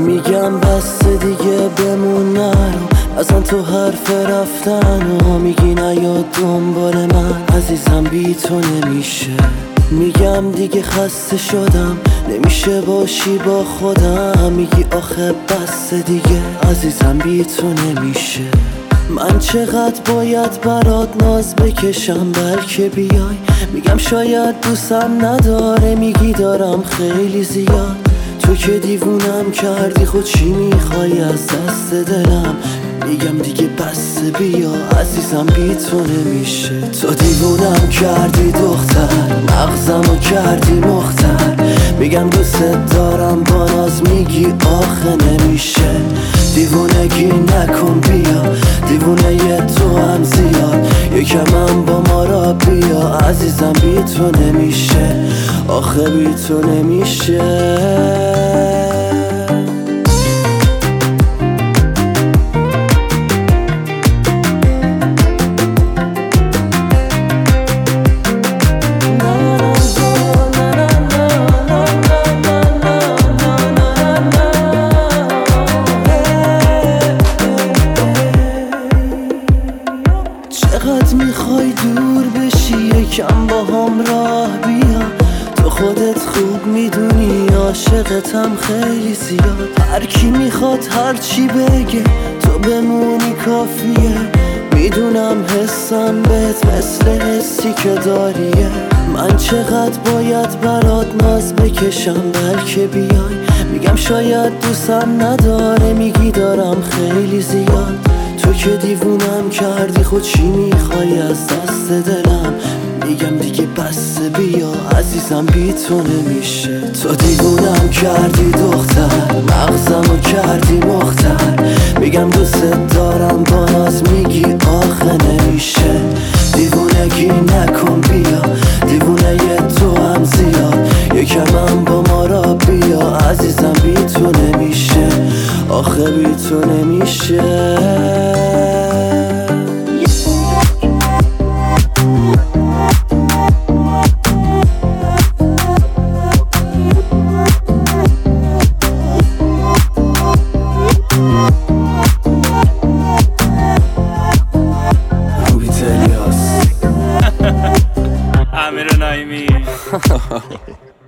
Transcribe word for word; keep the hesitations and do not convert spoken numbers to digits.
میگم بس دیگه بمون نرو، اصلا تو حرف رفتن و میگی نیا دنبال من، عزیزم بی تو نمیشه. میگم دیگه خسته شدم، نمیشه باشی با خودم، میگی آخه بس دیگه عزیزم بی تو نمیشه. من چقدر باید برات ناز بکشم بلکه بیای، میگم شاید دوستم نداره، میگی دارم خیلی زیاد. تو که دیوونم کردی، خود چی میخوای از دست دلم؟ میگم دیگه بس بیا عزیزم بی تو نمیشه. تو دیوونم کردی دختر، مغزمو کردی مختر، میگم دوست دارم با ناز، میگی آخه نمیشه. دیوونگی نکن بیا، دیوونه ی تو هم زیاد، یکم هم با ما را بیا عزیزم بی تو نمیشه، آخه بی تو نمیشه. چقدر میخوای دور بشی، یکم با هم راه بیا، تو خودت خوب میدونی عاشقتم خیلی زیاد. هر کی میخواد هر چی بگه، تو بمونی کافیه، میدونم حسم بهت مثل حسی که داریه. من چقدر باید برات ناز بکشم بلکه بیای، میگم شاید دوستم نداره، میگی دارم خیلی زیاد. تو که دیوونم کردی، خود چی میخوای از دست دلم؟ میگم دیگه بس بیا عزیزم بی تو نمیشه. تو دیوونم کردی دختر، مغزمو کردی مختر، میگم دوست دارم با ناز، میگی آخه نمیشه. دیوونگی نکن بیا، دیوونه ی تو هم زیاد، یکم هم با ما را بیا عزیزم بی تو نمیشه، آخه بی تو نمیشه. امیر نایمی